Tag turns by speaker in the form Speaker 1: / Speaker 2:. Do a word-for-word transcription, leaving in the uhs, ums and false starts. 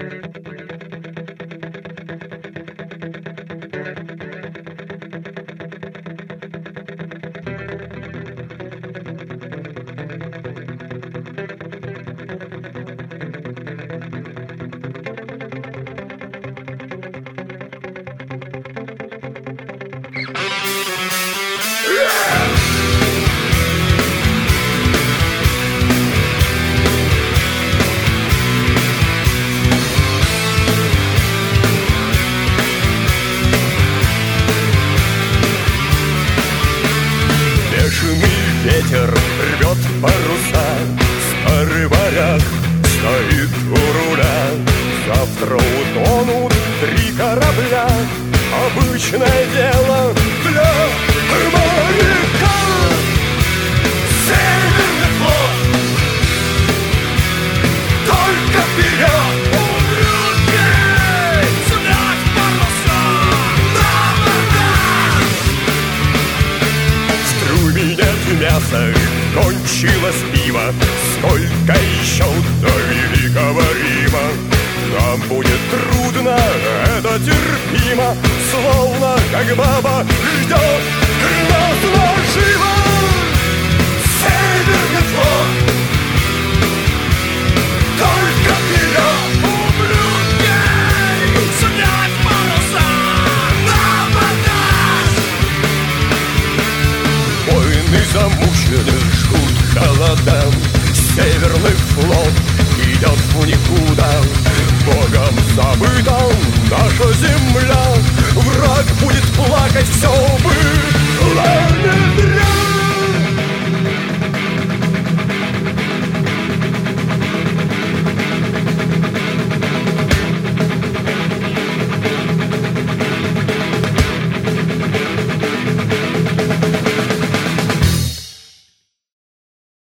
Speaker 1: Ветер рвет паруса, старый моряк стоит у руля. Завтра утонут три корабля, обычное дело для моряка. Северный флот, только вперед! Мясо, кончилось пиво, сколько еще до великого Рима. Нам будет трудно, это терпимо, словно как баба ждет нас наживо. Северный флот, только вперед! Ублюдки, снять паруса, на абордаж! Войны замучены, жгут холодам. Северный флот идет в никуда. Богом забыта наша земля. Враг будет плакать, все было не зря.